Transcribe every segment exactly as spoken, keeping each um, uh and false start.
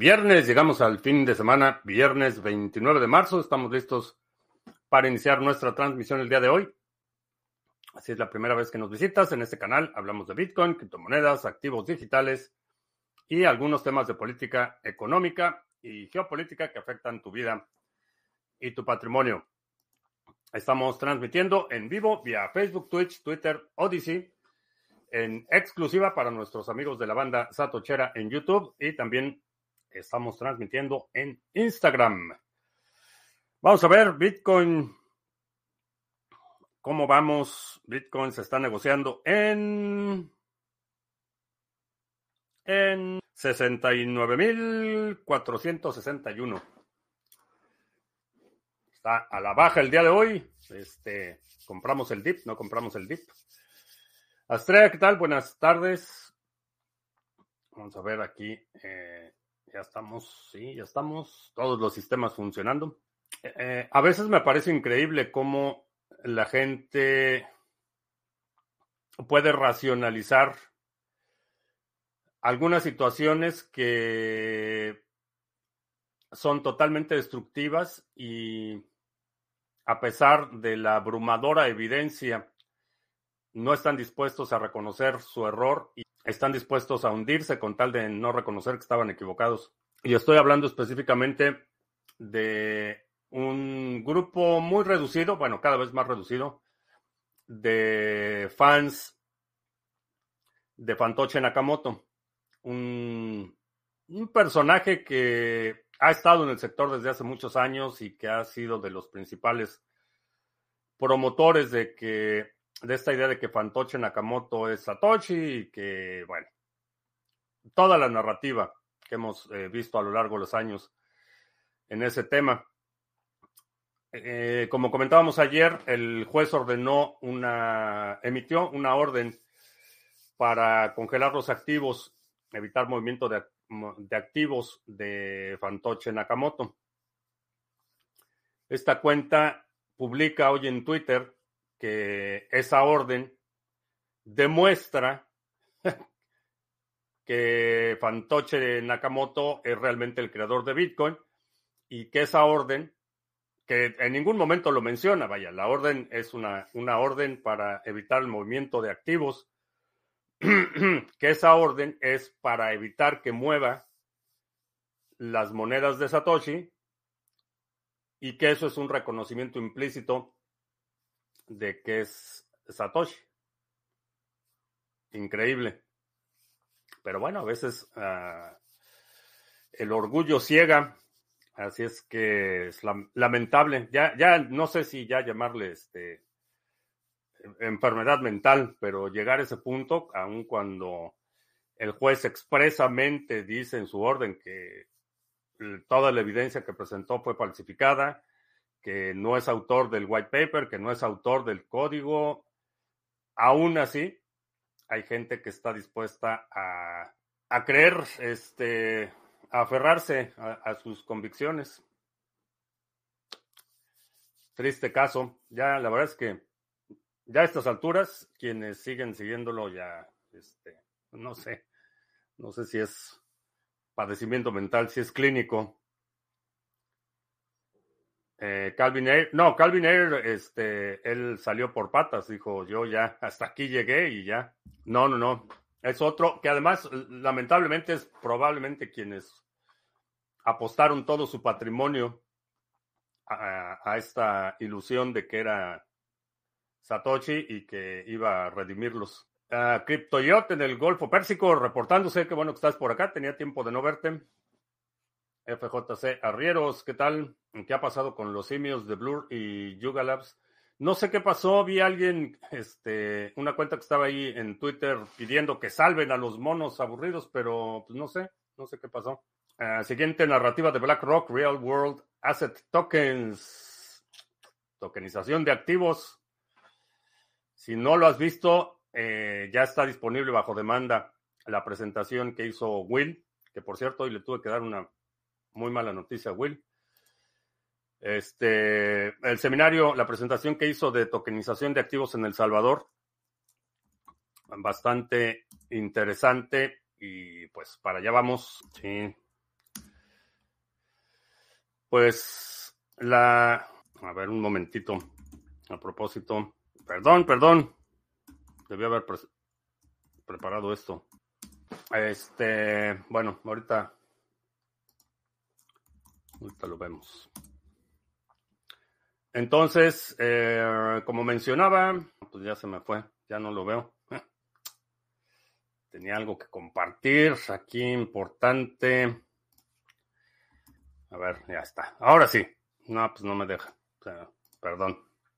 Viernes, llegamos al fin de semana, viernes veintinueve de marzo. Estamos listos para iniciar nuestra transmisión el día de hoy. Si es la primera vez que nos visitas en este canal, hablamos de Bitcoin, criptomonedas, activos digitales y algunos temas de política económica y geopolítica que afectan tu vida y tu patrimonio. Estamos transmitiendo en vivo vía Facebook, Twitch, Twitter, Odyssey, en exclusiva para nuestros amigos de la banda Satochera en YouTube, y también estamos transmitiendo en Instagram. Vamos a ver Bitcoin. ¿Cómo vamos? Bitcoin se está negociando en, en sesenta y nueve mil cuatrocientos sesenta y uno. Está a la baja el día de hoy. Este, compramos el dip, no compramos el dip. Astrea, ¿qué tal? Buenas tardes. Vamos a ver aquí. Eh, ya estamos, sí, ya estamos. Todos los sistemas funcionando. Eh, a veces me parece increíble cómo la gente puede racionalizar algunas situaciones que son totalmente destructivas y, a pesar de la abrumadora evidencia, no están dispuestos a reconocer su error y están dispuestos a hundirse con tal de no reconocer que estaban equivocados. Y estoy hablando específicamente de un grupo muy reducido, bueno, cada vez más reducido, de fans de Fantoche Nakamoto, un, un personaje que ha estado en el sector desde hace muchos años y que ha sido de los principales promotores de que de esta idea de que Fantoche Nakamoto es Satoshi y que, bueno, toda la narrativa que hemos eh, visto a lo largo de los años en ese tema. Eh, como comentábamos ayer, el juez ordenó una, emitió una orden para congelar los activos, evitar movimiento de, de activos de Fantoche Nakamoto. Esta cuenta publica hoy en Twitter que esa orden demuestra que Fantoche Nakamoto es realmente el creador de Bitcoin y que esa orden, que en ningún momento lo menciona, vaya, la orden es una, una orden para evitar el movimiento de activos, que esa orden es para evitar que mueva las monedas de Satoshi y que eso es un reconocimiento implícito de que es Satoshi. Increíble. Pero bueno, a veces uh, el orgullo ciega. Así es que es lamentable. Ya, ya no sé si ya llamarle este enfermedad mental, pero llegar a ese punto, aun cuando el juez expresamente dice en su orden que toda la evidencia que presentó fue falsificada, que no es autor del white paper, que no es autor del código, aún así hay gente que está dispuesta a, a creer, este, a aferrarse a, a sus convicciones. Triste caso. Ya la verdad es que ya a estas alturas, quienes siguen siguiéndolo ya, este, no sé, no sé si es padecimiento mental, si es clínico. Eh, Calvin Ayre, no, Calvin Ayre, este, él salió por patas, dijo, yo ya hasta aquí llegué y ya. No, no, no. Es otro que además, lamentablemente, es probablemente quienes apostaron todo su patrimonio a, a esta ilusión de que era Satoshi y que iba a redimirlos. Uh, CryptoYot en el Golfo Pérsico, reportándose, qué bueno que estás por acá, tenía tiempo de no verte. F J C Arrieros, ¿qué tal? ¿Qué ha pasado con los simios de Blur y Yuga Labs? No sé qué pasó, vi a alguien, este, una cuenta que estaba ahí en Twitter pidiendo que salven a los monos aburridos, pero pues no sé, no sé qué pasó. Uh, siguiente narrativa de BlackRock, Real World Asset Tokens, tokenización de activos. Si no lo has visto, eh, ya está disponible bajo demanda la presentación que hizo Will, que por cierto hoy le tuve que dar una muy mala noticia a Will. Este, el seminario, la presentación que hizo de tokenización de activos en El Salvador, bastante interesante y pues para allá vamos. Sí. Pues la... A ver, un momentito. A propósito. Perdón, perdón. Debí haber pre preparado esto. Este, bueno, ahorita... Ahorita lo vemos. Entonces, eh, como mencionaba, pues ya se me fue. Ya no lo veo. Tenía algo que compartir aquí importante. A ver, ya está. Ahora sí. No, pues no me deja. O sea, perdón.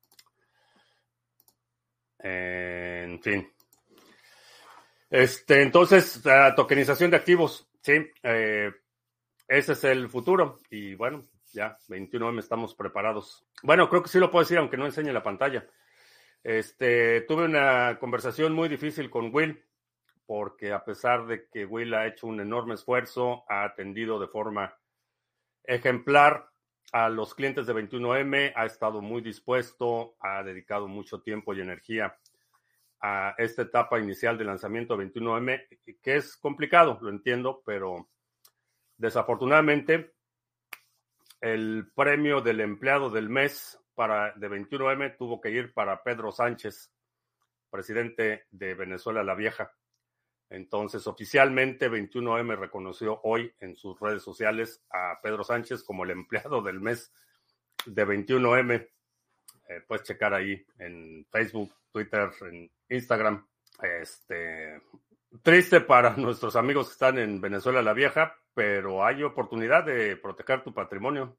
Eh, en fin. Este, entonces, la tokenización de activos. Sí. Eh, ese es el futuro. Y bueno, ya, veintiuno eme estamos preparados. Bueno, creo que sí lo puedo decir, aunque no enseñe la pantalla. Este, tuve una conversación muy difícil con Will, porque a pesar de que Will ha hecho un enorme esfuerzo, ha atendido de forma ejemplar a los clientes de veintiuno eme, ha estado muy dispuesto, ha dedicado mucho tiempo y energía a esta etapa inicial de lanzamiento de veintiuno eme, que es complicado, lo entiendo, pero desafortunadamente el premio del empleado del mes para, de veintiuno eme tuvo que ir para Pedro Sánchez, presidente de Venezuela la Vieja. Entonces, oficialmente, veintiuno eme reconoció hoy en sus redes sociales a Pedro Sánchez como el empleado del mes de veintiuno eme. Eh, puedes checar ahí en Facebook, Twitter, en Instagram. Este, triste para nuestros amigos que están en Venezuela la Vieja, pero hay oportunidad de proteger tu patrimonio.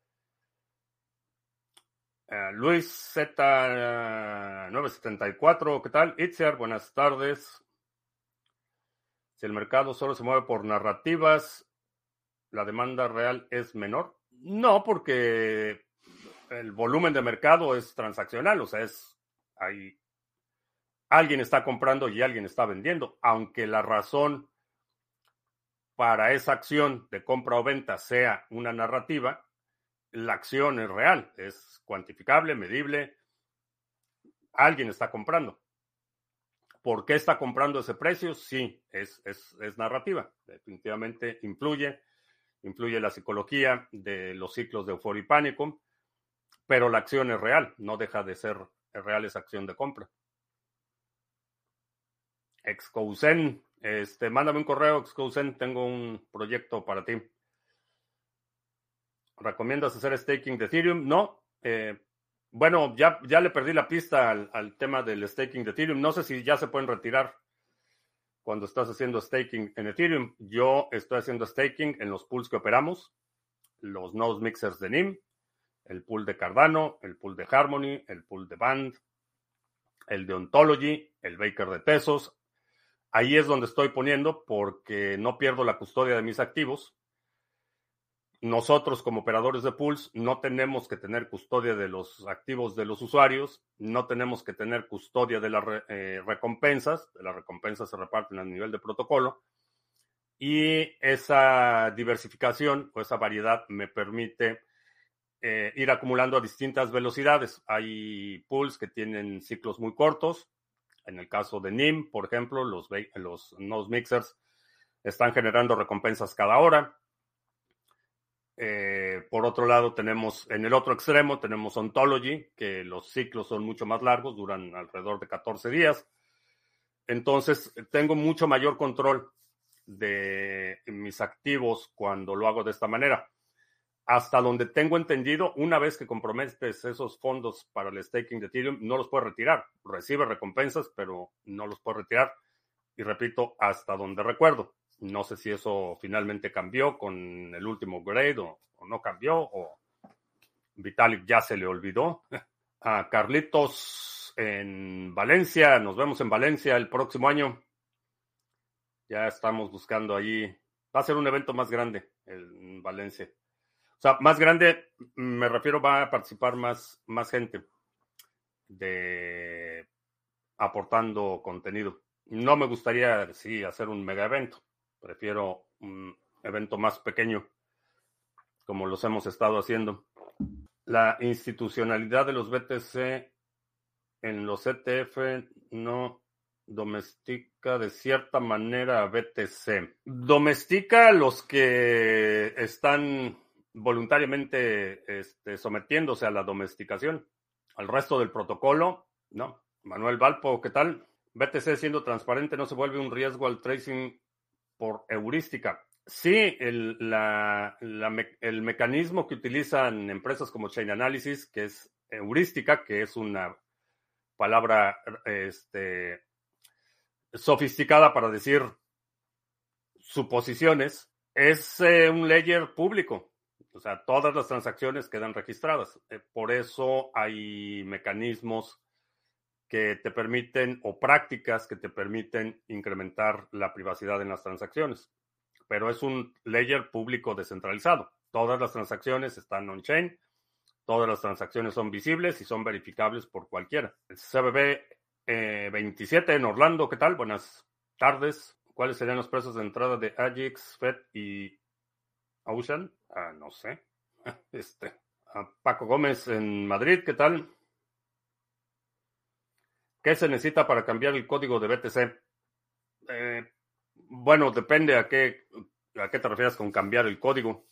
Uh, Luis Z nueve setenta y cuatro, ¿qué tal? Itziar, buenas tardes. Si el mercado solo se mueve por narrativas, ¿la demanda real es menor? No, porque el volumen de mercado es transaccional, o sea, es hay alguien está comprando y alguien está vendiendo, aunque la razón para esa acción de compra o venta sea una narrativa, la acción es real, es cuantificable, medible, alguien está comprando. ¿Por qué está comprando ese precio? Sí, es, es, es narrativa. Definitivamente influye. Influye la psicología de los ciclos de euforia y pánico. Pero la acción es real. No deja de ser real esa acción de compra. Excousen, este, mándame un correo, Excousen. Tengo un proyecto para ti. ¿Recomiendas hacer staking de Ethereum? No. Eh, bueno, ya, ya le perdí la pista al, al tema del staking de Ethereum. No sé si ya se pueden retirar cuando estás haciendo staking en Ethereum. Yo estoy haciendo staking en los pools que operamos, los nodes mixers de N I M, el pool de Cardano, el pool de Harmony, el pool de Band, el de Ontology, el Baker de Tesos. Ahí es donde estoy poniendo porque no pierdo la custodia de mis activos. Nosotros como operadores de pools no tenemos que tener custodia de los activos de los usuarios, no tenemos que tener custodia de las eh, recompensas, las recompensas se reparten a nivel de protocolo y esa diversificación o esa variedad me permite eh, ir acumulando a distintas velocidades. Hay pools que tienen ciclos muy cortos, en el caso de N I M, por ejemplo, los, los nodes mixers están generando recompensas cada hora. Eh, por otro lado, tenemos en el otro extremo, tenemos Ontology, que los ciclos son mucho más largos, duran alrededor de catorce días. Entonces, tengo mucho mayor control de mis activos cuando lo hago de esta manera. Hasta donde tengo entendido, una vez que comprometes esos fondos para el staking de Ethereum, no los puedes retirar. Recibe recompensas, pero no los puedes retirar. Y repito, hasta donde recuerdo. No sé si eso finalmente cambió con el último grade o, o no cambió, o Vitalik ya se le olvidó. A Carlitos en Valencia, nos vemos en Valencia el próximo año. Ya estamos buscando allí. Va a ser un evento más grande en Valencia. O sea, más grande, me refiero, va a participar más, más gente de aportando contenido. No me gustaría, sí, hacer un mega evento. Prefiero un evento más pequeño, como los hemos estado haciendo. La institucionalidad de los B T C en los E T F no domestica de cierta manera a B T C. Domestica a los que están voluntariamente este, sometiéndose a la domesticación. Al resto del protocolo, no. Manuel Valpo, ¿qué tal? B T C siendo transparente no se vuelve un riesgo al tracing por heurística. Sí, el, la, la me, el mecanismo que utilizan empresas como Chain Analysis, que es heurística, que es una palabra este, sofisticada para decir suposiciones, es eh, un ledger público. O sea, todas las transacciones quedan registradas. Eh, por eso hay mecanismos que te permiten, o prácticas que te permiten incrementar la privacidad en las transacciones. Pero es un ledger público descentralizado. Todas las transacciones están on-chain, todas las transacciones son visibles y son verificables por cualquiera. El C B B eh, veintisiete en Orlando, ¿qué tal? Buenas tardes. ¿Cuáles serían los precios de entrada de A J X, Fed y Ocean? Ah, no sé. Este, a Paco Gómez en Madrid, ¿qué tal? ¿Qué se necesita para cambiar el código de B T C? Eh, bueno, depende a qué, a qué te refieres con cambiar el código.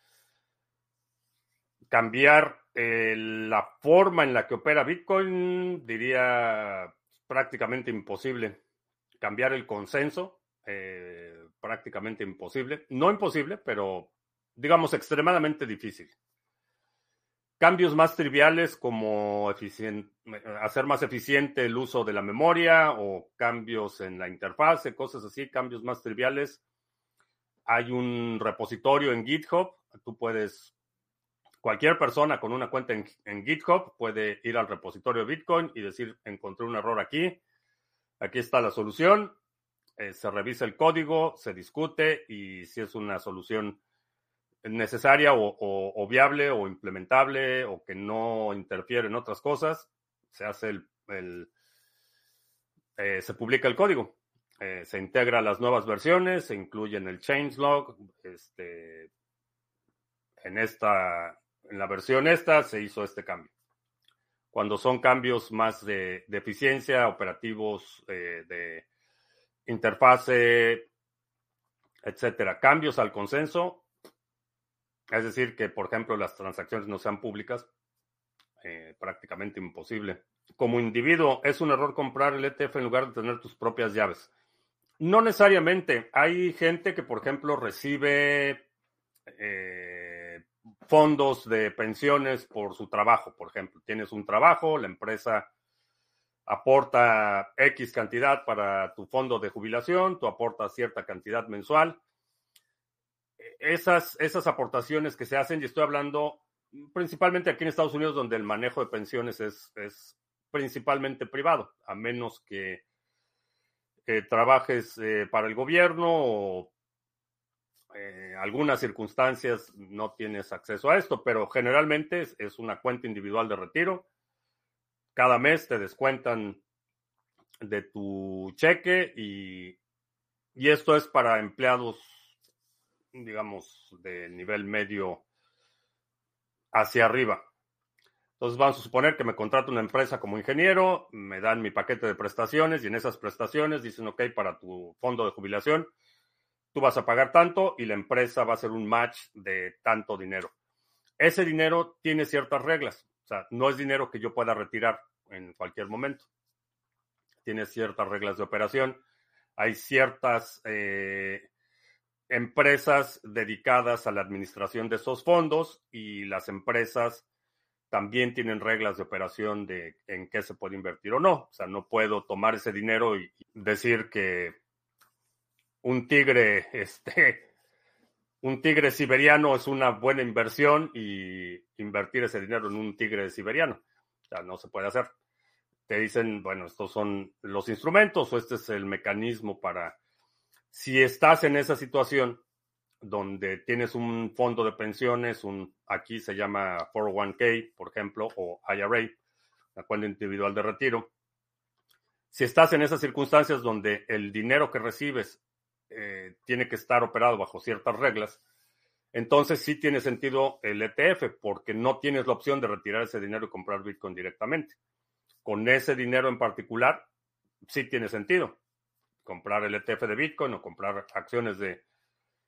Cambiar eh, la forma en la que opera Bitcoin, diría prácticamente imposible. Cambiar el consenso, eh, prácticamente imposible. No imposible, pero digamos extremadamente difícil. Cambios más triviales como hacer más eficiente el uso de la memoria o cambios en la interfase, cosas así, cambios más triviales. Hay un repositorio en GitHub. Tú puedes, cualquier persona con una cuenta en, en GitHub puede ir al repositorio de Bitcoin y decir, encontré un error aquí, aquí está la solución, eh, se revisa el código, se discute y si es una solución necesaria o, o, o viable o implementable o que no interfiere en otras cosas, se hace el, el eh, se publica el código, eh, se integra las nuevas versiones, se incluye en el changelog, este, en esta, en la versión esta se hizo este cambio. Cuando son cambios más de, de eficiencia, operativos, eh, de interfase, etcétera, cambios al consenso. Es decir, que, por ejemplo, las transacciones no sean públicas, eh, prácticamente imposible. Como individuo, ¿es un error comprar el E T F en lugar de tener tus propias llaves? No necesariamente. Hay gente que, por ejemplo, recibe eh, fondos de pensiones por su trabajo. Por ejemplo, tienes un trabajo, la empresa aporta X cantidad para tu fondo de jubilación, tú aportas cierta cantidad mensual. Esas, esas aportaciones que se hacen, y estoy hablando principalmente aquí en Estados Unidos, donde el manejo de pensiones es, es principalmente privado, a menos que eh, trabajes eh, para el gobierno o eh, algunas circunstancias no tienes acceso a esto, pero generalmente es, es una cuenta individual de retiro. Cada mes te descuentan de tu cheque y, y esto es para empleados, digamos, de nivel medio hacia arriba. Entonces vamos a suponer que me contrata una empresa como ingeniero, me dan mi paquete de prestaciones y en esas prestaciones dicen, ok, para tu fondo de jubilación, tú vas a pagar tanto y la empresa va a hacer un match de tanto dinero. Ese dinero tiene ciertas reglas, o sea, no es dinero que yo pueda retirar en cualquier momento. Tiene ciertas reglas de operación. Hay ciertas eh, empresas dedicadas a la administración de esos fondos y las empresas también tienen reglas de operación de en qué se puede invertir o no. O sea, no puedo tomar ese dinero y decir que un tigre, este, un tigre siberiano es una buena inversión y invertir ese dinero en un tigre siberiano. O sea, no se puede hacer. Te dicen, bueno, estos son los instrumentos o este es el mecanismo para, si estás en esa situación donde tienes un fondo de pensiones, un aquí se llama cuatro oh uno k, por ejemplo, o I R A, la cuenta individual de retiro. Si estás en esas circunstancias donde el dinero que recibes eh, tiene que estar operado bajo ciertas reglas, entonces sí tiene sentido el E T F, porque no tienes la opción de retirar ese dinero y comprar Bitcoin directamente. Con ese dinero en particular, sí tiene sentido comprar el E T F de Bitcoin o comprar acciones de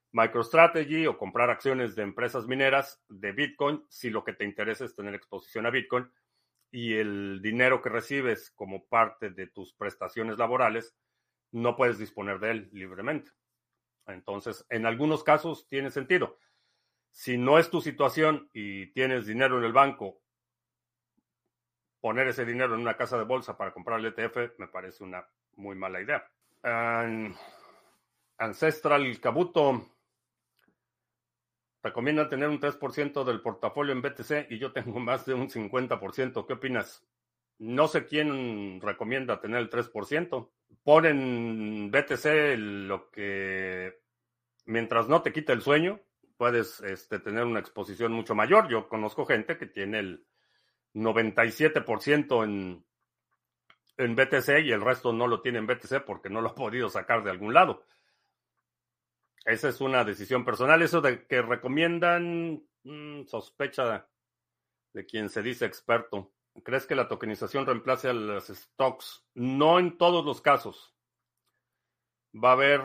MicroStrategy o comprar acciones de empresas mineras de Bitcoin si lo que te interesa es tener exposición a Bitcoin y el dinero que recibes como parte de tus prestaciones laborales no puedes disponer de él libremente. Entonces, en algunos casos tiene sentido. Si no es tu situación y tienes dinero en el banco, poner ese dinero en una casa de bolsa para comprar el E T F me parece una muy mala idea. Um, Ancestral Kabuto recomienda tener un tres por ciento del portafolio en B T C y yo tengo más de un cincuenta por ciento. ¿Qué opinas? No sé quién recomienda tener el tres por ciento. Pon en B T C lo que, mientras no te quite el sueño, puedes este, tener una exposición mucho mayor. Yo conozco gente que tiene el noventa y siete por ciento en, en B T C y el resto no lo tiene en B T C porque no lo ha podido sacar de algún lado. Esa es una decisión personal. Eso de que recomiendan, mmm, sospecha de quien se dice experto. ¿Crees que la tokenización reemplace a los stocks? No en todos los casos. Va a haber,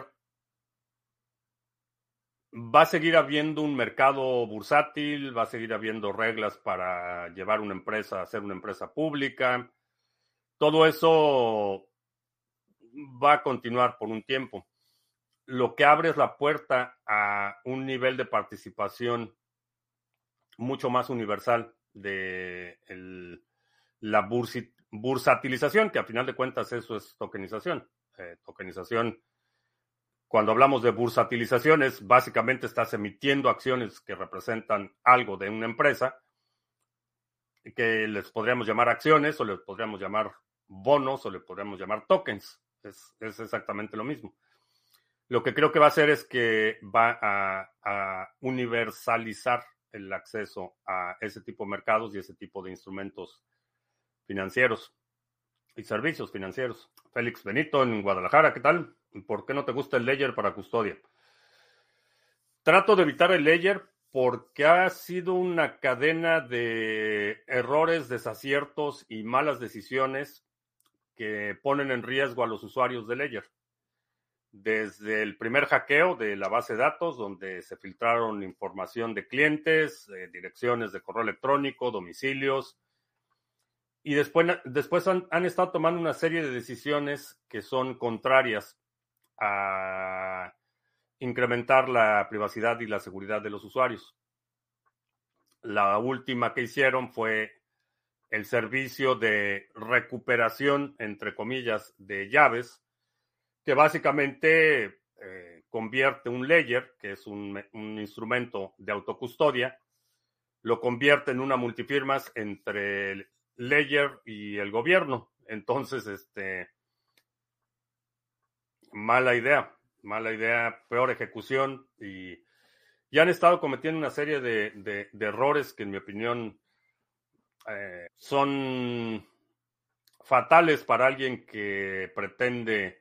va a seguir habiendo un mercado bursátil, va a seguir habiendo reglas para llevar una empresa a ser una empresa pública. Todo eso va a continuar por un tiempo. Lo que abre es la puerta a un nivel de participación mucho más universal de el, la bursi, bursatilización, que a final de cuentas eso es tokenización. Eh, tokenización, cuando hablamos de bursatilización, es básicamente estás emitiendo acciones que representan algo de una empresa, que les podríamos llamar acciones, o les podríamos llamar bonos, o les podríamos llamar tokens. Es, es exactamente lo mismo. Lo que creo que va a hacer es que va a, a universalizar el acceso a ese tipo de mercados y ese tipo de instrumentos financieros y servicios financieros. Félix Benito en Guadalajara, ¿qué tal? ¿Por qué no te gusta el Ledger para custodia? Trato de evitar el Ledger porque ha sido una cadena de errores, desaciertos y malas decisiones que ponen en riesgo a los usuarios de Ledger. Desde el primer hackeo de la base de datos, donde se filtraron información de clientes, eh, direcciones de correo electrónico, domicilios, y después, después han, han estado tomando una serie de decisiones que son contrarias a incrementar la privacidad y la seguridad de los usuarios. La última que hicieron fue el servicio de recuperación, entre comillas, de llaves, que básicamente eh, convierte un ledger, que es un, un instrumento de autocustodia, lo convierte en una multifirmas entre el ledger y el gobierno. Entonces, este, mala idea, mala idea, peor ejecución, y ya han estado cometiendo una serie de, de, de errores que en mi opinión eh, son fatales para alguien que pretende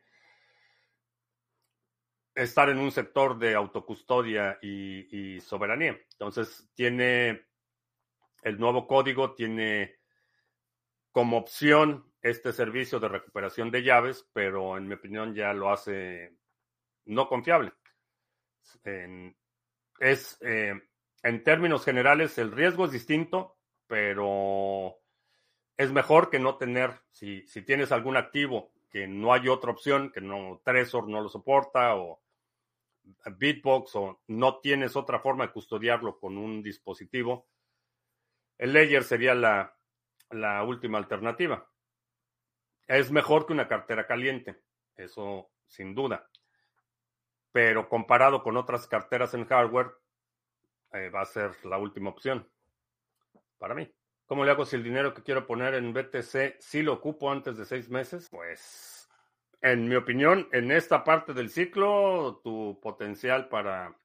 estar en un sector de autocustodia y, y soberanía. Entonces, tiene el nuevo código, tiene como opción este servicio de recuperación de llaves, pero en mi opinión ya lo hace no confiable. En, es, eh, en términos generales, el riesgo es distinto, pero es mejor que no tener, si, si tienes algún activo que no hay otra opción, que no Trezor no lo soporta, o Bitbox, o no tienes otra forma de custodiarlo con un dispositivo, el Ledger sería la, la última alternativa. Es mejor que una cartera caliente, eso sin duda. Pero comparado con otras carteras en hardware, eh, va a ser la última opción para mí. ¿Cómo le hago si el dinero que quiero poner en B T C sí lo ocupo antes de seis meses? Pues, en mi opinión, en esta parte del ciclo, tu potencial para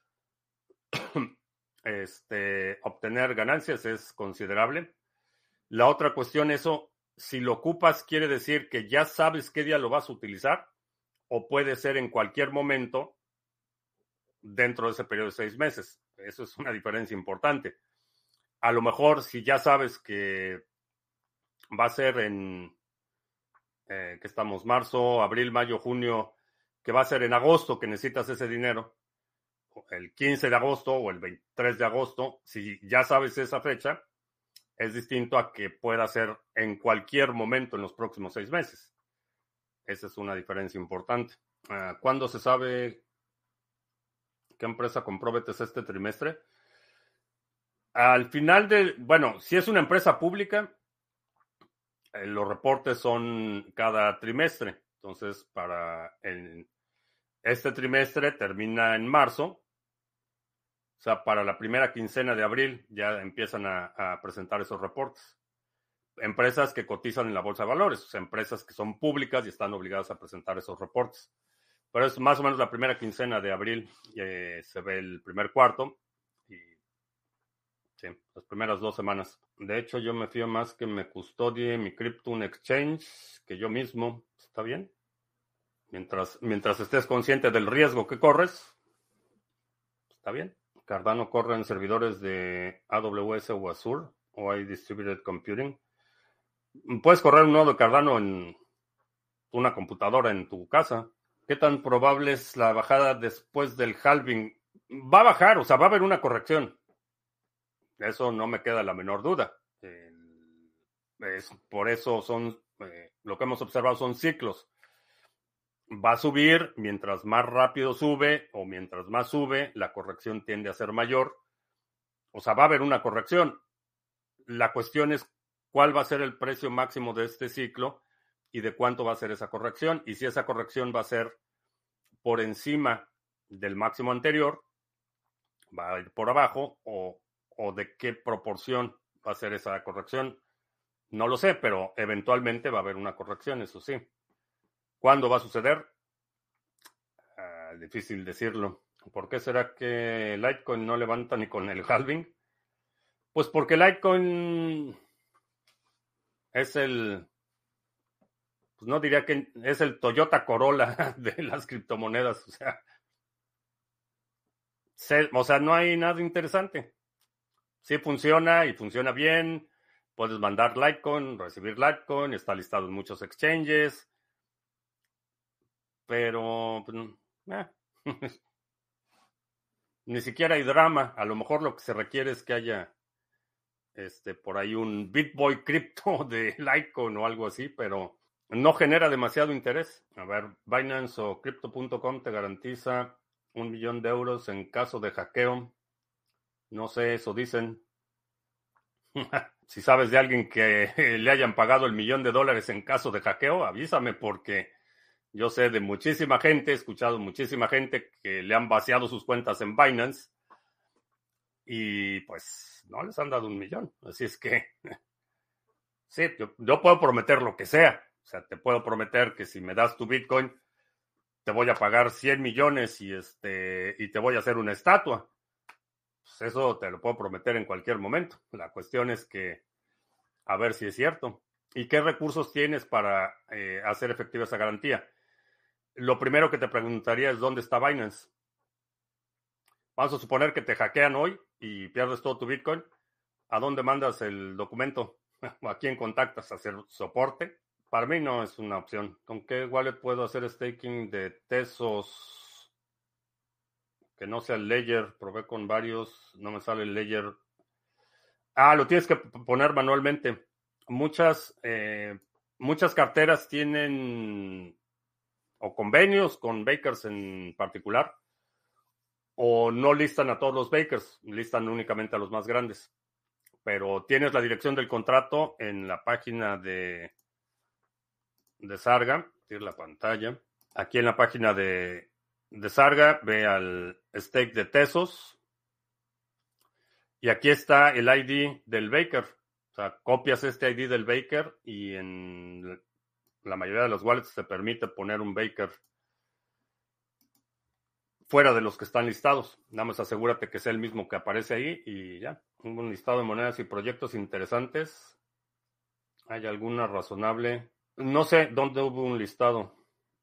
este, obtener ganancias es considerable. La otra cuestión, eso, si lo ocupas, quiere decir que ya sabes qué día lo vas a utilizar, o puede ser en cualquier momento dentro de ese periodo de seis meses. Eso es una diferencia importante. A lo mejor, si ya sabes que va a ser en, eh, que estamos, marzo, abril, mayo, junio, que va a ser en agosto que necesitas ese dinero, el quince de agosto o el veintitrés de agosto, si ya sabes esa fecha, es distinto a que pueda ser en cualquier momento en los próximos seis meses. Esa es una diferencia importante. Uh, ¿Cuándo se sabe qué empresa compró B T C este trimestre? Al final de, bueno, si es una empresa pública, eh, los reportes son cada trimestre. Entonces, para el, este trimestre termina en marzo. O sea, para la primera quincena de abril ya empiezan a, a presentar esos reportes. Empresas que cotizan en la bolsa de valores, o sea, empresas que son públicas y están obligadas a presentar esos reportes. Pero es más o menos la primera quincena de abril, eh, se ve el primer cuarto y sí, las primeras dos semanas. De hecho, yo me fío más que me custodie mi cripto un exchange que yo mismo. ¿Está bien? Mientras, mientras estés consciente del riesgo que corres, está bien. Cardano corre en servidores de A W S o Azure o hay Distributed Computing. Puedes correr un nodo de Cardano en una computadora en tu casa. ¿Qué tan probable es la bajada después del halving? Va a bajar, o sea, va a haber una corrección. Eso no me queda la menor duda. Eh, es, por eso son, eh, lo que hemos observado son ciclos. Va a subir, mientras más rápido sube o mientras más sube, la corrección tiende a ser mayor. O sea, va a haber una corrección. La cuestión es cuál va a ser el precio máximo de este ciclo y de cuánto va a ser esa corrección. Y si esa corrección va a ser por encima del máximo anterior, va a ir por abajo, o, o de qué proporción va a ser esa corrección. No lo sé, pero eventualmente va a haber una corrección, eso sí. ¿Cuándo va a suceder? Uh, difícil decirlo. ¿Por qué será que Litecoin no levanta ni con el halving? Pues porque Litecoin es el, pues no diría que es el Toyota Corolla de las criptomonedas. O sea, se, o sea, no hay nada interesante. Sí funciona y funciona bien. Puedes mandar Litecoin, recibir Litecoin, está listado en muchos exchanges. Pero pues, eh. ni siquiera hay drama. A lo mejor lo que se requiere es que haya este, por ahí un BitBoy cripto de Litecoin o algo así, pero no genera demasiado interés. A ver, Binance o Crypto punto com te garantiza un millón de euros en caso de hackeo. No sé, eso dicen. Si sabes de alguien que le hayan pagado el millón de dólares en caso de hackeo, avísame porque yo sé de muchísima gente, he escuchado muchísima gente que le han vaciado sus cuentas en Binance y pues no les han dado un millón. Así es que sí, yo, yo puedo prometer lo que sea. O sea, te puedo prometer que si me das tu Bitcoin, te voy a pagar cien millones y, este, y te voy a hacer una estatua. Pues eso te lo puedo prometer en cualquier momento. La cuestión es que a ver si es cierto. ¿Y qué recursos tienes para eh, hacer efectiva esa garantía? Lo primero que te preguntaría es ¿dónde está Binance? Vamos a suponer que te hackean hoy y pierdes todo tu Bitcoin. ¿A dónde mandas el documento? ¿A quién contactas? ¿A hacer soporte? Para mí no es una opción. ¿Con qué wallet puedo hacer staking de Tesos que no sea el Ledger? Probé con varios, no me sale el Ledger. Ah, lo tienes que poner manualmente. Muchas, eh, muchas carteras tienen o convenios con bakers en particular, o no listan a todos los bakers, listan únicamente a los más grandes. Pero tienes la dirección del contrato en la página de, de Sarga, tiene la pantalla. Aquí en la página de, de Sarga, ve al stake de Tesos. Y aquí está el I D del baker. O sea, copias este I D del baker y en la mayoría de los wallets te permite poner un baker fuera de los que están listados. Nada más asegúrate que sea el mismo que aparece ahí y ya. Un listado de monedas y proyectos interesantes. ¿Hay alguna razonable? No sé dónde hubo un listado.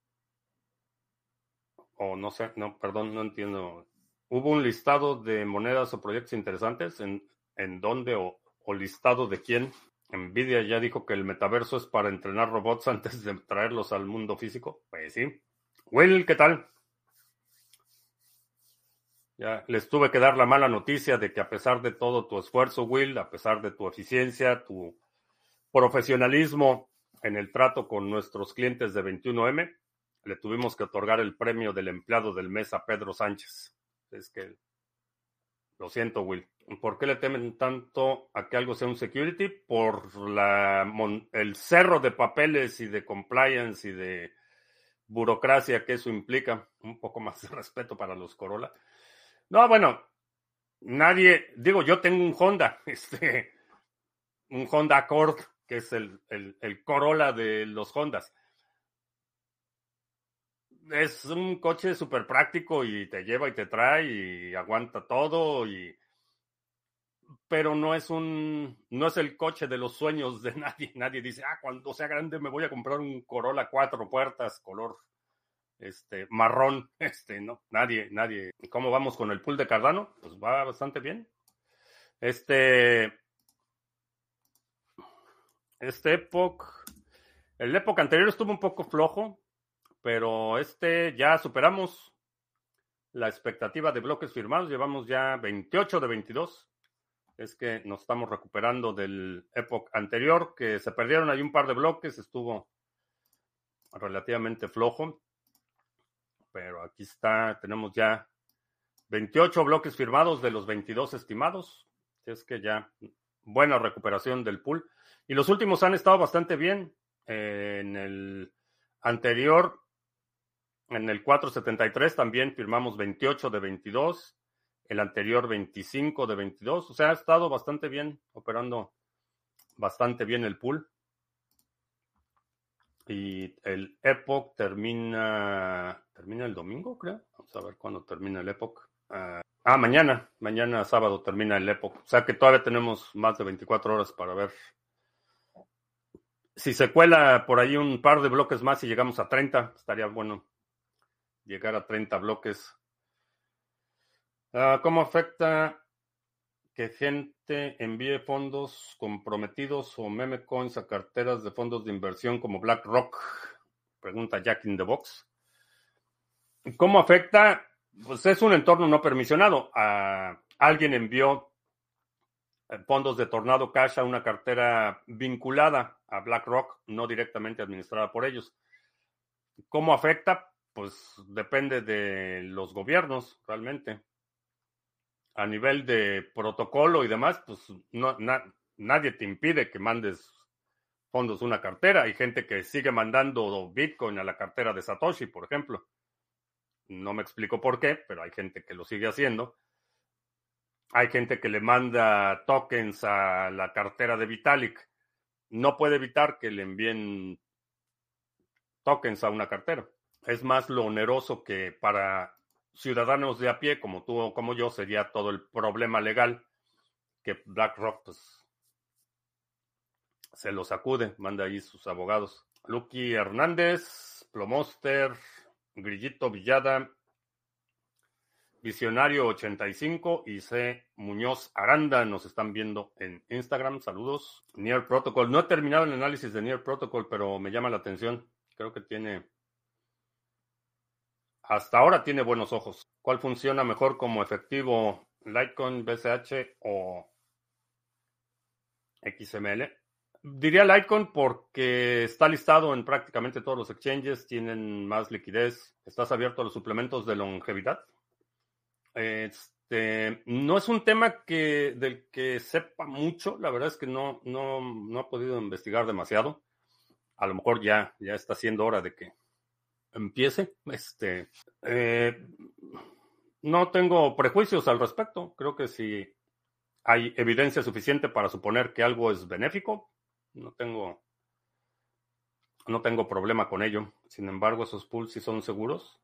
O no sé, no, perdón, no entiendo. ¿Hubo un listado de monedas o proyectos interesantes? ¿En, en dónde o, o listado de quién? Nvidia ya dijo que el metaverso es para entrenar robots antes de traerlos al mundo físico. Pues sí. Will, ¿qué tal? Ya les tuve que dar la mala noticia de que a pesar de todo tu esfuerzo, Will, a pesar de tu eficiencia, tu profesionalismo en el trato con nuestros clientes de veintiuno eme, le tuvimos que otorgar el premio del empleado del mes a Pedro Sánchez. Es que, lo siento, Will. ¿Por qué le temen tanto a que algo sea un security? Por la, el cerro de papeles y de compliance y de burocracia que eso implica. Un poco más de respeto para los Corolla. No, bueno, nadie, digo, yo tengo un Honda, este, un Honda Accord, que es el, el, el Corolla de los Hondas. Es un coche súper práctico y te lleva y te trae y aguanta todo, y pero no es un, no es el coche de los sueños de nadie. Nadie dice, ah, cuando sea grande me voy a comprar un Corolla cuatro puertas, color este marrón. Este, no, nadie, nadie. ¿Cómo vamos con el pool de Cardano? Pues va bastante bien. Este, este Epoch, el Epoch anterior estuvo un poco flojo, pero este ya superamos la expectativa de bloques firmados. Llevamos ya veintiocho de veintidós. Es que nos estamos recuperando del Epoch anterior, que se perdieron ahí un par de bloques, estuvo relativamente flojo, pero aquí está, tenemos ya veintiocho bloques firmados de los veintidós estimados. Es que ya buena recuperación del pool. Y los últimos han estado bastante bien. Eh, en el anterior, en el cuatrocientos setenta y tres, también firmamos veintiocho de veintidós. El anterior veinticinco de veintidós. O sea, ha estado bastante bien, operando bastante bien el pool. Y el Epoch termina, termina el domingo, creo. Vamos a ver cuándo termina el Epoch. Uh, ah, mañana, mañana sábado termina el Epoch. O sea que todavía tenemos más de veinticuatro horas para ver si se cuela por ahí un par de bloques más y llegamos a treinta. Estaría bueno llegar a treinta bloques. Uh, ¿Cómo afecta que gente envíe fondos comprometidos o meme coins a carteras de fondos de inversión como BlackRock? Pregunta Jack in the Box. ¿Cómo afecta? Pues es un entorno no permisionado. Uh, alguien envió fondos de Tornado Cash a una cartera vinculada a BlackRock, no directamente administrada por ellos. ¿Cómo afecta? Pues depende de los gobiernos, realmente. A nivel de protocolo y demás, pues no, na, nadie te impide que mandes fondos a una cartera. Hay gente que sigue mandando Bitcoin a la cartera de Satoshi, por ejemplo. No me explico por qué, pero hay gente que lo sigue haciendo. Hay gente que le manda tokens a la cartera de Vitalik. No puede evitar que le envíen tokens a una cartera. Es más lo oneroso que para ciudadanos de a pie, como tú o como yo, sería todo el problema legal que BlackRock pues, se lo sacude, manda ahí sus abogados. Lucky Hernández, Plomoster, Grillito Villada, Visionario ochenta y cinco y C. Muñoz Aranda nos están viendo en Instagram. Saludos. Near Protocol. No he terminado el análisis de Near Protocol, pero me llama la atención. Creo que tiene... Hasta ahora tiene buenos ojos. ¿Cuál funciona mejor como efectivo? ¿Litecoin, B C H o X M L? Diría Litecoin porque está listado en prácticamente todos los exchanges. Tienen más liquidez. ¿Estás abierto a los suplementos de longevidad? Este, no es un tema que, del que sepa mucho, la verdad es que no, no, no he podido investigar demasiado. A lo mejor ya, ya está siendo hora de que empiece. Este, eh, no tengo prejuicios al respecto. Creo que si hay evidencia suficiente para suponer que algo es benéfico, no tengo, no tengo problema con ello. Sin embargo, esos pools sí son seguros.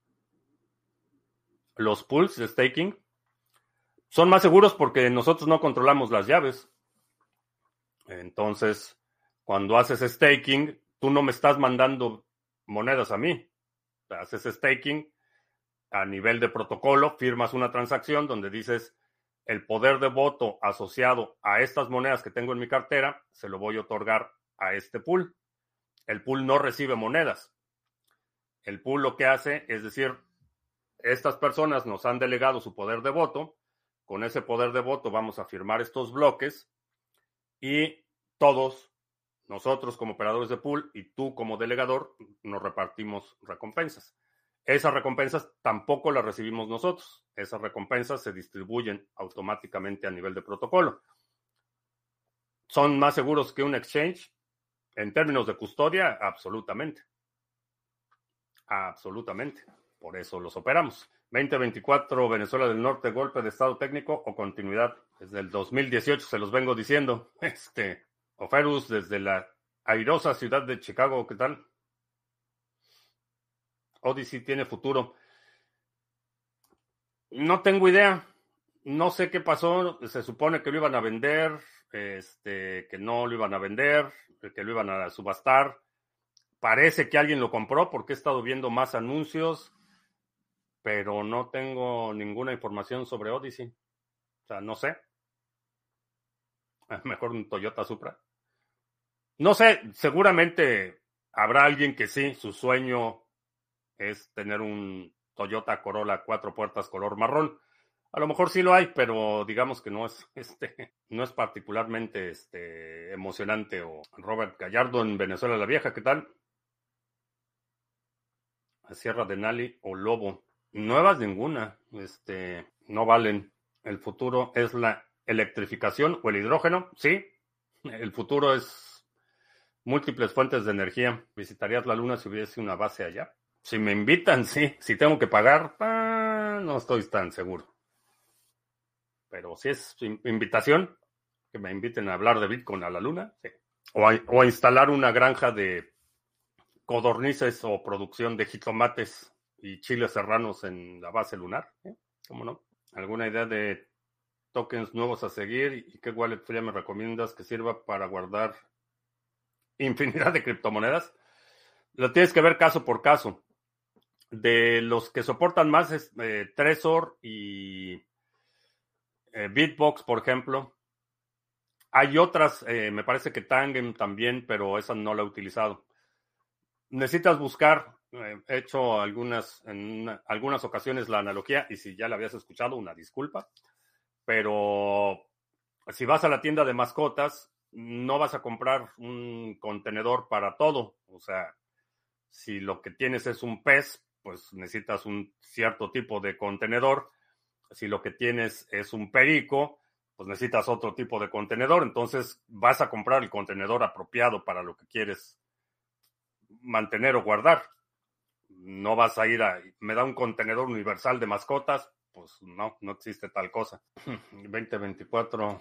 Los pools de staking son más seguros porque nosotros no controlamos las llaves. Entonces, cuando haces staking, tú no me estás mandando monedas a mí. Haces staking a nivel de protocolo, firmas una transacción donde dices el poder de voto asociado a estas monedas que tengo en mi cartera, se lo voy a otorgar a este pool. El pool no recibe monedas. El pool lo que hace es decir, estas personas nos han delegado su poder de voto, con ese poder de voto vamos a firmar estos bloques y todos, nosotros como operadores de pool y tú como delegador, nos repartimos recompensas. Esas recompensas tampoco las recibimos nosotros. Esas recompensas se distribuyen automáticamente a nivel de protocolo. ¿Son más seguros que un exchange? En términos de custodia, absolutamente. Absolutamente. Por eso los operamos. veinte veinticuatro, Venezuela del Norte, golpe de estado técnico o continuidad. Desde el dos mil dieciocho se los vengo diciendo. Este, Oferus, desde la airosa ciudad de Chicago, ¿qué tal? Odyssey tiene futuro. No tengo idea. No sé qué pasó. Se supone que lo iban a vender, este, que no lo iban a vender, que lo iban a subastar. Parece que alguien lo compró porque he estado viendo más anuncios, pero no tengo ninguna información sobre Odyssey. O sea, no sé. Mejor un Toyota Supra. No sé, seguramente habrá alguien que sí, su sueño es tener un Toyota Corolla cuatro puertas color marrón. A lo mejor sí lo hay, pero digamos que no es, este, no es particularmente este, emocionante. O Robert Gallardo en Venezuela la Vieja, ¿qué tal? Sierra de Nali o Lobo. Nuevas ninguna, este, no valen. El futuro es la electrificación o el hidrógeno, sí. El futuro es múltiples fuentes de energía. ¿Visitarías la luna si hubiese una base allá? Si me invitan, sí. Si tengo que pagar, ah, no estoy tan seguro. Pero si es invitación, que me inviten a hablar de Bitcoin a la luna, sí. O a, o a instalar una granja de codornices o producción de jitomates y chiles serranos en la base lunar. ¿Eh? ¿Cómo no? ¿Alguna idea de tokens nuevos a seguir? ¿Y qué wallet fría me recomiendas que sirva para guardar infinidad de criptomonedas? Lo tienes que ver caso por caso. De los que soportan más es eh, Trezor y eh, Bitbox, por ejemplo. Hay otras, eh, me parece que Tangem también, pero esa no la he utilizado. Necesitas buscar, eh, he hecho algunas, en una, algunas ocasiones la analogía, y si ya la habías escuchado, una disculpa, pero si vas a la tienda de mascotas, no vas a comprar un contenedor para todo. O sea, si lo que tienes es un pez, pues necesitas un cierto tipo de contenedor. Si lo que tienes es un perico, pues necesitas otro tipo de contenedor. Entonces vas a comprar el contenedor apropiado para lo que quieres mantener o guardar. No vas a ir a, me da un contenedor universal de mascotas, pues no, no existe tal cosa. veinte veinticuatro,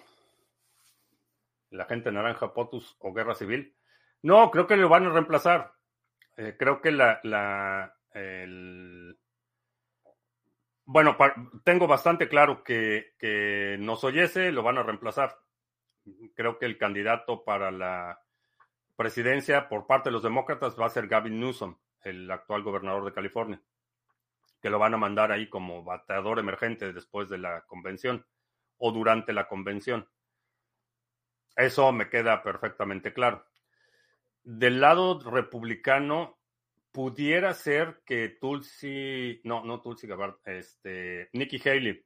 la gente naranja, POTUS o guerra civil. No, creo que lo van a reemplazar. Eh, creo que la, la el, bueno, pa, tengo bastante claro que, que nos oyese, lo van a reemplazar. Creo que el candidato para la presidencia por parte de los demócratas va a ser Gavin Newsom, el actual gobernador de California, que lo van a mandar ahí como bateador emergente después de la convención o durante la convención. Eso me queda perfectamente claro. Del lado republicano, pudiera ser que Tulsi, no, no Tulsi Gabbard, este, Nikki Haley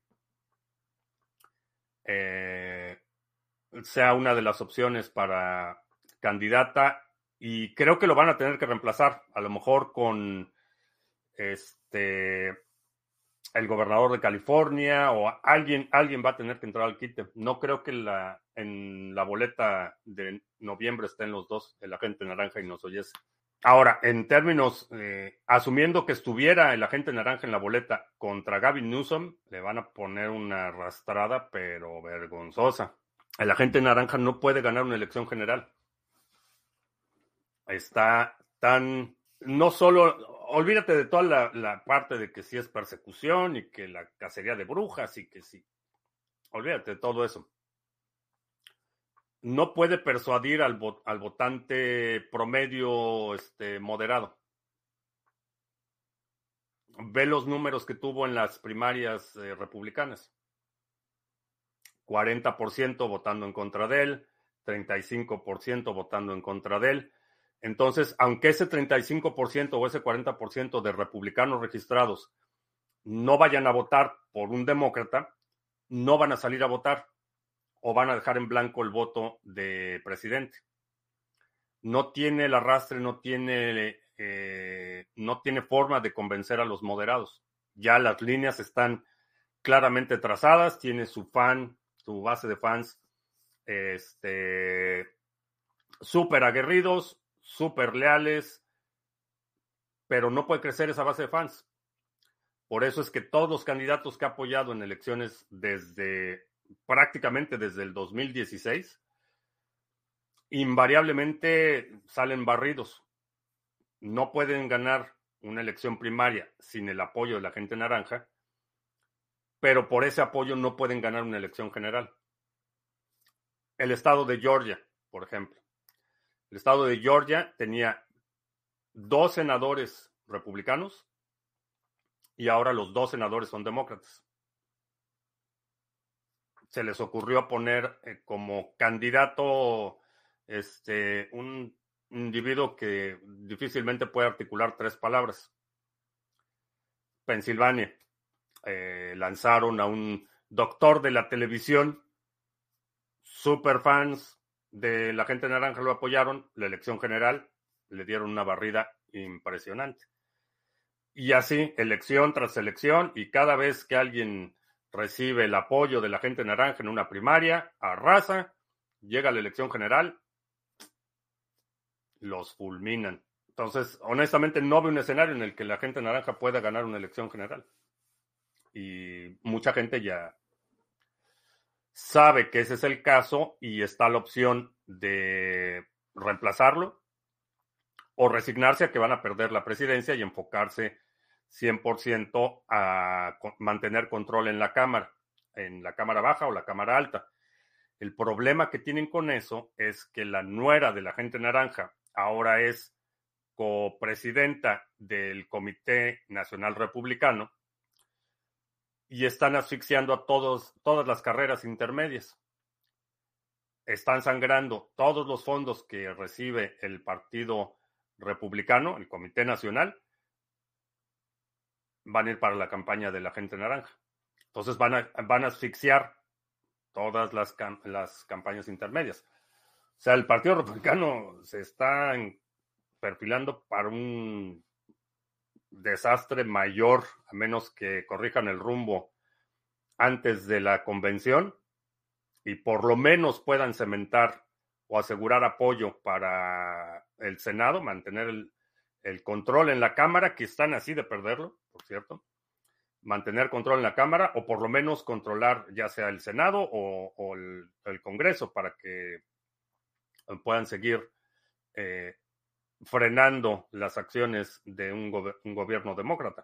eh, sea una de las opciones para candidata, y creo que lo van a tener que reemplazar, a lo mejor con este el gobernador de California o alguien, alguien va a tener que entrar al quite. No creo que la, en la boleta de noviembre estén los dos, el agente naranja y nos oyese. Ahora, en términos, eh, asumiendo que estuviera el agente naranja en la boleta contra Gavin Newsom, le van a poner una arrastrada, pero vergonzosa. El agente naranja no puede ganar una elección general. Está tan, no solo, olvídate de toda la, la parte de que sí es persecución y que la cacería de brujas y que sí, olvídate de todo eso. No puede persuadir al, al votante promedio este, moderado. Ve los números que tuvo en las primarias eh, republicanas. cuarenta por ciento votando en contra de él, treinta y cinco por ciento votando en contra de él. Entonces, aunque ese treinta y cinco por ciento o ese cuarenta por ciento de republicanos registrados no vayan a votar por un demócrata, no van a salir a votar o van a dejar en blanco el voto de presidente. No tiene el arrastre, no tiene, eh, no tiene forma de convencer a los moderados. Ya las líneas están claramente trazadas, tiene su fan, su base de fans, este, súper aguerridos, súper leales, pero no puede crecer esa base de fans. Por eso es que todos los candidatos que ha apoyado en elecciones desde prácticamente desde el dos mil dieciséis, invariablemente salen barridos. No pueden ganar una elección primaria sin el apoyo de la gente naranja, pero por ese apoyo no pueden ganar una elección general. El estado de Georgia, por ejemplo. El estado de Georgia tenía dos senadores republicanos y ahora los dos senadores son demócratas. Se les ocurrió poner eh, como candidato este, un individuo que difícilmente puede articular tres palabras. Pensilvania. Eh, lanzaron a un doctor de la televisión, super fans de la gente naranja lo apoyaron, la elección general le dieron una barrida impresionante. Y así, elección tras elección, y cada vez que alguien recibe el apoyo de la gente naranja en una primaria, arrasa, llega a la elección general, los fulminan. Entonces, honestamente, no veo un escenario en el que la gente naranja pueda ganar una elección general. Y mucha gente ya sabe que ese es el caso y está la opción de reemplazarlo o resignarse a que van a perder la presidencia y enfocarse cien por ciento a mantener control en la Cámara, en la Cámara Baja o la Cámara Alta. El problema que tienen con eso es que la nuera de la gente naranja ahora es copresidenta del Comité Nacional Republicano y están asfixiando a todos, todas las carreras intermedias. Están sangrando todos los fondos que recibe el Partido Republicano, el Comité Nacional, van a ir para la campaña de la gente naranja. Entonces van a, van a asfixiar todas las, las campañas intermedias. O sea, el Partido Republicano se está perfilando para un desastre mayor, a menos que corrijan el rumbo antes de la convención y por lo menos puedan cementar o asegurar apoyo para el Senado, mantener el, el control en la Cámara, que están así de perderlo, por cierto, mantener control en la Cámara o por lo menos controlar ya sea el Senado o, o el, el Congreso para que puedan seguir eh, frenando las acciones de un, go un gobierno demócrata.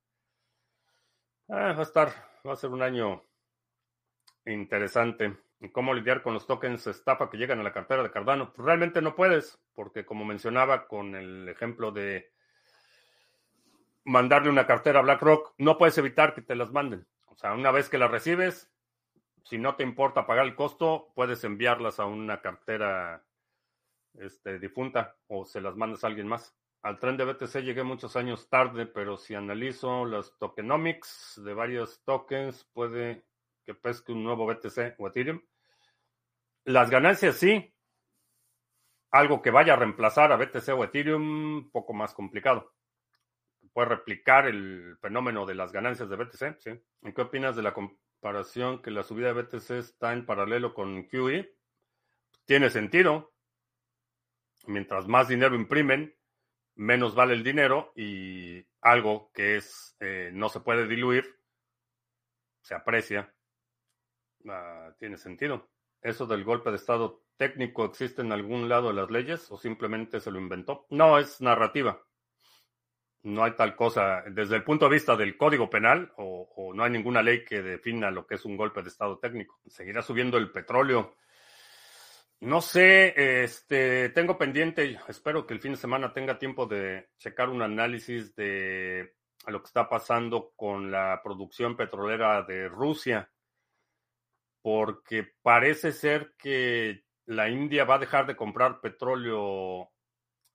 Ah, va a estar, va a ser un año interesante. ¿Cómo lidiar con los tokens estafa que llegan a la cartera de Cardano? Pues realmente no puedes, porque como mencionaba con el ejemplo de mandarle una cartera a BlackRock, no puedes evitar que te las manden. O sea, una vez que las recibes, si no te importa pagar el costo, puedes enviarlas a una cartera este, difunta o se las mandas a alguien más. Al tren de B T C llegué muchos años tarde, pero si analizo las tokenomics de varios tokens, puede que pesque un nuevo B T C o Ethereum. Las ganancias sí. Algo que vaya a reemplazar a B T C o Ethereum, poco más complicado. Puede replicar el fenómeno de las ganancias de B T C, sí. ¿Y qué opinas de la comparación que la subida de B T C está en paralelo con Q E? Tiene sentido. Mientras más dinero imprimen, menos vale el dinero y algo que es eh, no se puede diluir, se aprecia. Uh, tiene sentido. ¿Eso del golpe de estado técnico existe en algún lado de las leyes o simplemente se lo inventó? No, es narrativa. No hay tal cosa desde el punto de vista del Código Penal o, o no hay ninguna ley que defina lo que es un golpe de estado técnico. ¿Seguirá subiendo el petróleo? No sé, este, tengo pendiente, espero que el fin de semana tenga tiempo de checar un análisis de lo que está pasando con la producción petrolera de Rusia, porque parece ser que la India va a dejar de comprar petróleo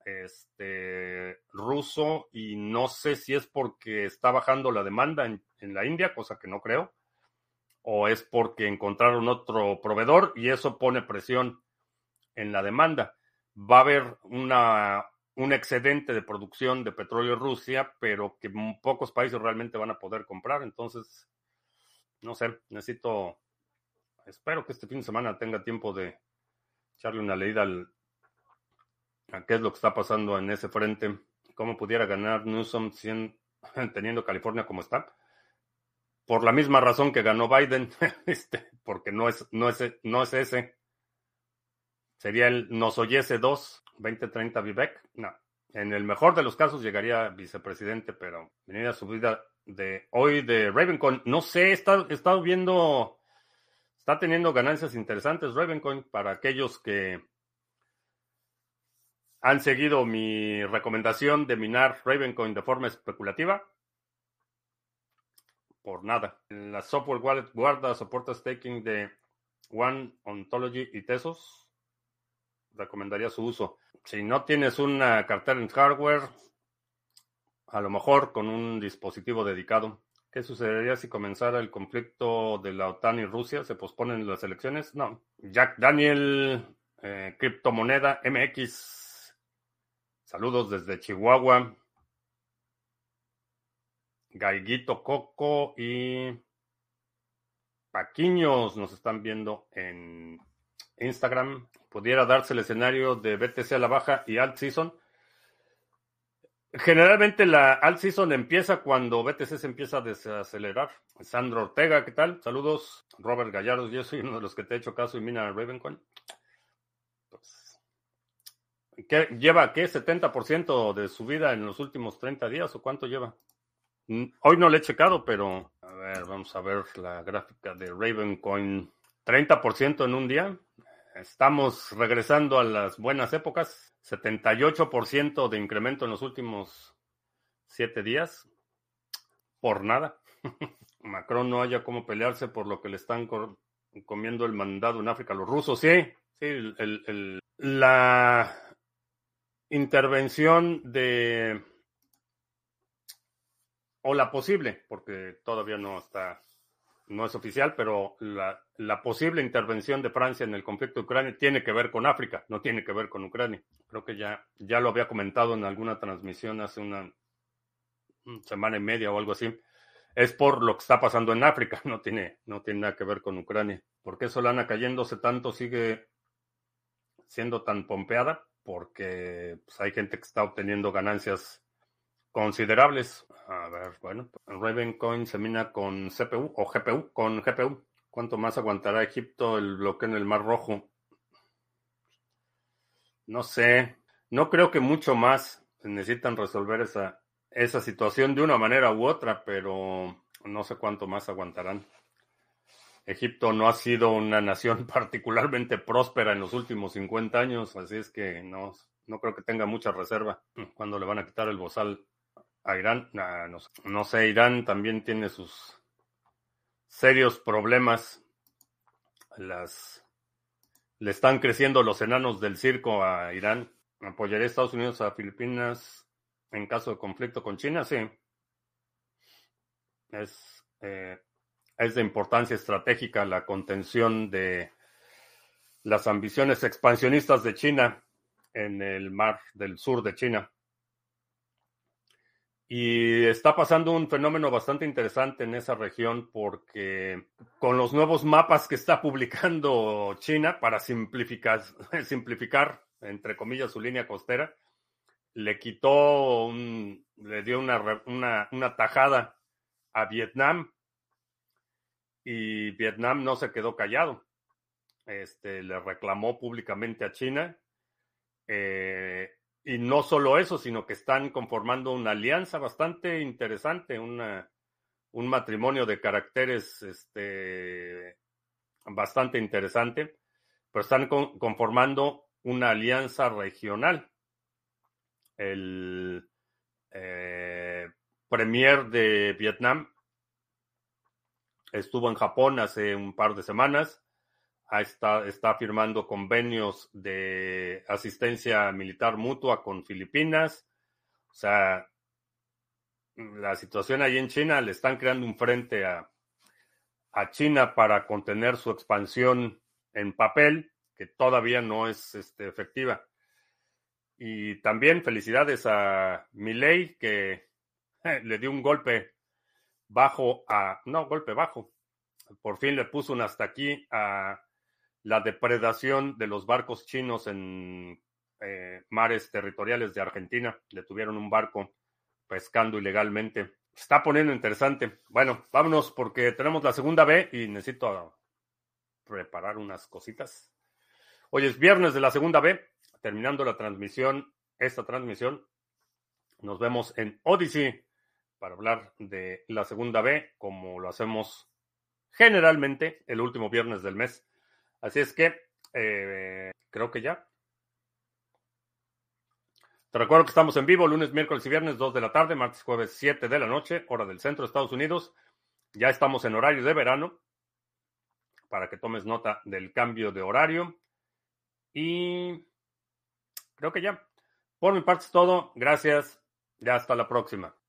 este, ruso y no sé si es porque está bajando la demanda en, en la India, cosa que no creo, o es porque encontraron otro proveedor y eso pone presión en la demanda. Va a haber una, un excedente de producción de petróleo en Rusia, pero que pocos países realmente van a poder comprar. Entonces, no sé, necesito, espero que este fin de semana tenga tiempo de echarle una leída al, a qué es lo que está pasando en ese frente. ¿Cómo pudiera ganar Newsom cien, teniendo California como está? Por la misma razón que ganó Biden, este, porque no es, no es, no es ese. Sería el nos oyese dos, veinte treinta Vivek. No. En el mejor de los casos llegaría vicepresidente, pero venir a subida de hoy de Ravencoin, no sé, he estado, he estado viendo, está teniendo ganancias interesantes Ravencoin para aquellos que han seguido mi recomendación de minar Ravencoin de forma especulativa. Por nada. La software wallet guarda, soporta staking de One, Ontology y Tesos. Recomendaría su uso. Si no tienes una cartera en hardware, a lo mejor con un dispositivo dedicado. ¿Qué sucedería si comenzara el conflicto de la OTAN y Rusia? ¿Se posponen las elecciones? No. Jack Daniel, eh, criptomoneda M X. Saludos desde Chihuahua. Gaiguito Coco y Paquiños nos están viendo en Instagram. ¿Pudiera darse el escenario de B T C a la baja y alt season? Generalmente la alt season empieza cuando B T C se empieza a desacelerar. Sandro Ortega, ¿qué tal? Saludos. Robert Gallardo, yo soy uno de los que te he hecho caso y mina Ravencoin. Pues, ¿qué, ¿Lleva qué? ¿setenta por ciento de subida en los últimos treinta días o cuánto lleva? Hoy no le he checado, pero a ver, vamos a ver la gráfica de Ravencoin. treinta por ciento en un día. Estamos regresando a las buenas épocas. setenta y ocho por ciento de incremento en los últimos siete días. Por nada. Macron no haya cómo pelearse por lo que le están comiendo el mandado en África a los rusos. Sí, sí, el, el, el, la intervención de... o la posible, porque todavía no está, no es oficial, pero la, la posible intervención de Francia en el conflicto de Ucrania tiene que ver con África, no tiene que ver con Ucrania. Creo que ya, ya lo había comentado en alguna transmisión hace una semana y media o algo así. Es por lo que está pasando en África, no tiene, no tiene nada que ver con Ucrania. ¿Por qué Solana cayéndose tanto sigue siendo tan pompeada? Porque pues, hay gente que está obteniendo ganancias considerables. A ver, bueno, Ravencoin se mina con C P U o G P U, con G P U. ¿Cuánto más aguantará Egipto el bloqueo en el Mar Rojo? No sé, no creo que mucho más. Necesitan resolver esa, esa situación de una manera u otra, pero no sé cuánto más aguantarán. Egipto no ha sido una nación particularmente próspera en los últimos cincuenta años, así es que no, no creo que tenga mucha reserva. ¿Cuándo le van a quitar el bozal a Irán? Nah, no, no sé, Irán también tiene sus serios problemas. Las, le están creciendo los enanos del circo a Irán. ¿Apoyaría a Estados Unidos a Filipinas en caso de conflicto con China? Sí. Es, eh, es de importancia estratégica la contención de las ambiciones expansionistas de China en el mar del sur de China. Y está pasando un fenómeno bastante interesante en esa región porque con los nuevos mapas que está publicando China para simplificar, simplificar entre comillas, su línea costera, le quitó, un, le dio una, una, una tajada a Vietnam y Vietnam no se quedó callado. Este, le reclamó públicamente a China. Eh, Y no solo eso, sino que están conformando una alianza bastante interesante, una, un matrimonio de caracteres este, bastante interesante, pero están con, conformando una alianza regional. El eh, premier de Vietnam estuvo en Japón hace un par de semanas, está, está firmando convenios de asistencia militar mutua con Filipinas. O sea, la situación ahí en China le están creando un frente a, a China para contener su expansión en papel, que todavía no es este, efectiva. Y también felicidades a Milei, que eh, le dio un golpe bajo a, no, golpe bajo, por fin le puso un hasta aquí a la depredación de los barcos chinos en eh, mares territoriales de Argentina. Detuvieron un barco pescando ilegalmente. Se está poniendo interesante. Bueno, vámonos porque tenemos la segunda B y necesito preparar unas cositas. Hoy es viernes de la segunda B, terminando la transmisión, esta transmisión. Nos vemos en Odyssey para hablar de la segunda B, como lo hacemos generalmente el último viernes del mes. Así es que eh, creo que ya. Te recuerdo que estamos en vivo lunes, miércoles y viernes, dos de la tarde, martes, jueves, siete de la noche, hora del centro de Estados Unidos. Ya estamos en horario de verano, para que tomes nota del cambio de horario. Y creo que ya. Por mi parte es todo. Gracias. Ya hasta la próxima.